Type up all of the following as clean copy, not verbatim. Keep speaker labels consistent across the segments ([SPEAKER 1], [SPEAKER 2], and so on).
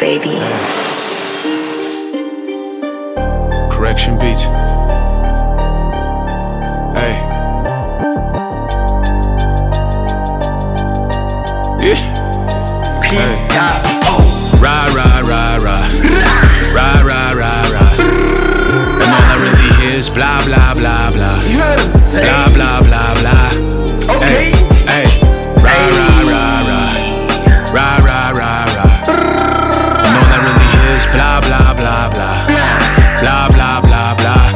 [SPEAKER 1] baby.
[SPEAKER 2] Correction beats. Hey. Yeah. Hey. Rah, rah, rah, rah. Rah, rah, rah, rah. And all I really hear is blah, blah, blah, blah. Blah, blah, blah, blah.
[SPEAKER 3] Okay.
[SPEAKER 2] Hey. Rah, rah, rah, rah. Rah, rah, rah, rah. And all I really hear is blah, blah, blah, blah. Blah, blah, blah, blah.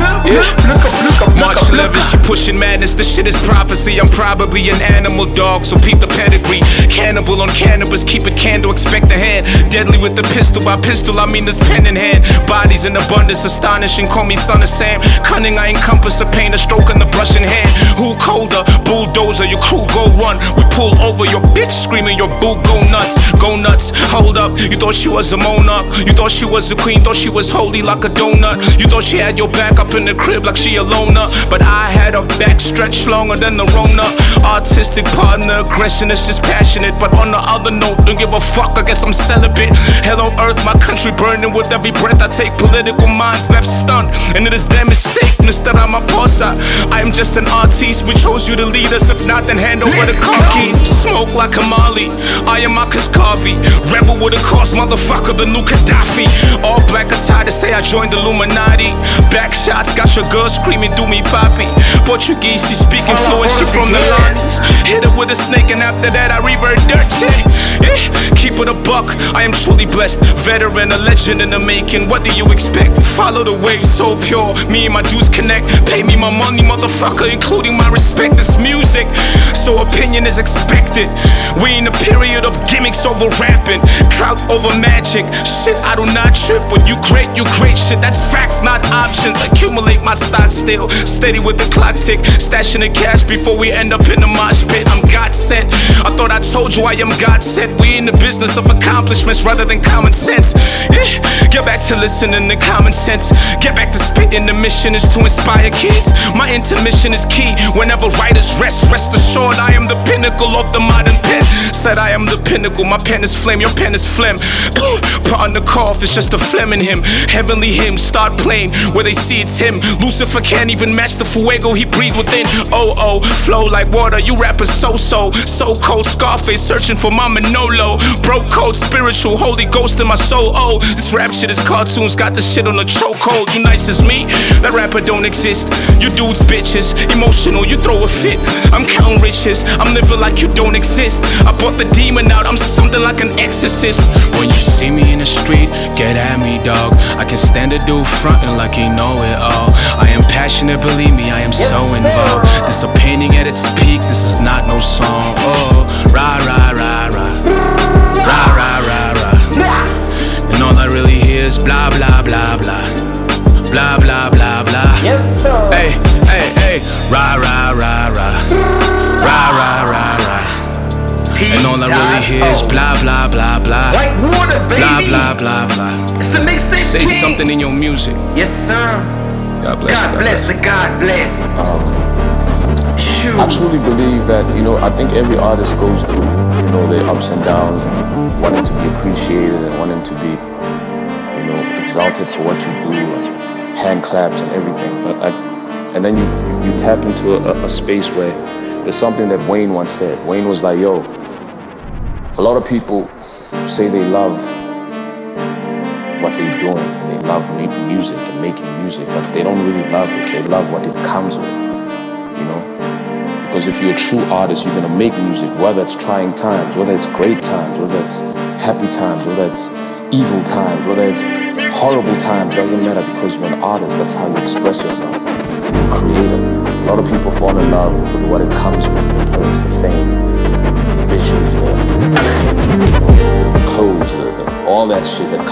[SPEAKER 2] March 11, she pushing madness, this shit is prophecy. I'm probably an animal dog, so peep the pedigree. Cannibal on cannabis, keep it candle, expect a hand. Deadly with the pistol, by pistol I mean this pen in hand. Bodies in abundance, astonishing, call me son of Sam. Cunning, I encompass a pain, a stroke in the brush in hand. Who colder? Bulldozer, your crew go run. We pull over, your bitch screaming, your boo go nuts. Go nuts, hold up, you thought she was a monarch. You thought she was a queen, thought she was holy like a donut. You thought she had your back up in the crib like she a loner. But I had her back stretched longer than the Rona. Artistic partner, aggression is just passionate. But on the other note, don't give a fuck, I guess I'm celibate. Hell on earth, my country burning with every breath I take. Political minds left stunned, and it is their mistake. Instead I'm a bossa, I am just an artiste. We chose you to lead us, if not then hand over the car keys. Smoke like a Mali, I am Marcus Garvey. Rebel with a cause, motherfucker, the new Gaddafi. All black attire to say I joined the Illuminati. Back shots, got your girl screaming, do me papi. Portuguese, she speaking fluent, she from the lines. Hit her with a snake and after that I revert dirt, yeah. Keep it a buck, I am truly blessed. Veteran, a legend in the making, what do you expect? Follow the wave, so pure, me and my dudes connect. Pay me my money, motherfucker, including my respect. It's music, so opinion is expected. We in a period of gimmicks over rapping, clout over magic. Shit, I do not trip. When you great shit, that's facts, not options. Accumulate my stock still, steady with the clock tick. Stashing the cash before we end up in the mosh pit. I'm God sent, I thought I told you I am God sent. We in the business of accomplishments rather than common sense. Get back to listening to common sense. Get back to spitting, the mission is to inspire kids. My intermission is key, whenever writers rest assured I am the pinnacle of the modern pen. Said I am the pinnacle, my pen is flame, your pen is phlegm. Pardon the cough, it's just a phlegm in him. Heavenly hymns start playing, where they see it's him. Lucifer can't even match the fuego he breathed within. Oh, flow like water, you rappers so cold, Scarface searching for my Manolo. Bro code, spiritual, Holy Ghost in my soul. Oh, this rap shit is cartoons, got this shit on the chokehold. You nice as me? That rapper don't exist. You dudes bitches, emotional, you throw a fit. I'm counting riches, I'm living like you don't exist. I brought the demon out, I'm something like an exorcist. When you see me in the street, get at me, dog. I can stand a dude frontin' like he know it all. I am passionate, believe me, I am so involved. This a painting at its peak, this is not no song. Oh, rah, rah, rah, rah. Rah, rah, rah, rah. And all I really hear is blah, blah, blah, blah. Blah, blah, blah, blah.
[SPEAKER 3] Yes, sir.
[SPEAKER 2] Hey, rah, rah, rah, rah. Rah, rah, rah, rah. And all I really hear is blah, blah, blah, blah.
[SPEAKER 3] Like water, baby.
[SPEAKER 2] Blah, blah, blah, blah.
[SPEAKER 3] It's the mixtape.
[SPEAKER 2] Say something in your music.
[SPEAKER 3] Yes, sir.
[SPEAKER 2] God bless.
[SPEAKER 3] God bless. The God bless. Shoot.
[SPEAKER 4] I truly believe that, I think every artist goes through, their ups and downs, and wanting to be appreciated and wanting to be, exalted for what you do, and hand claps and everything. And then you tap into a space where there's something that Wayne once said. Wayne was like, yo, a lot of people say they love what they're doing, and they love making music and making music, but they don't really love it. They love what it comes with, Because if you're a true artist, you're gonna make music, whether it's trying times, whether it's great times, whether it's happy times, whether it's evil times, whether it's horrible times, doesn't matter, because you're an artist. That's how you express yourself. You're creative. A lot of people fall in love with what it comes with, the perks, the fame, the bitches, the clothes, all that shit that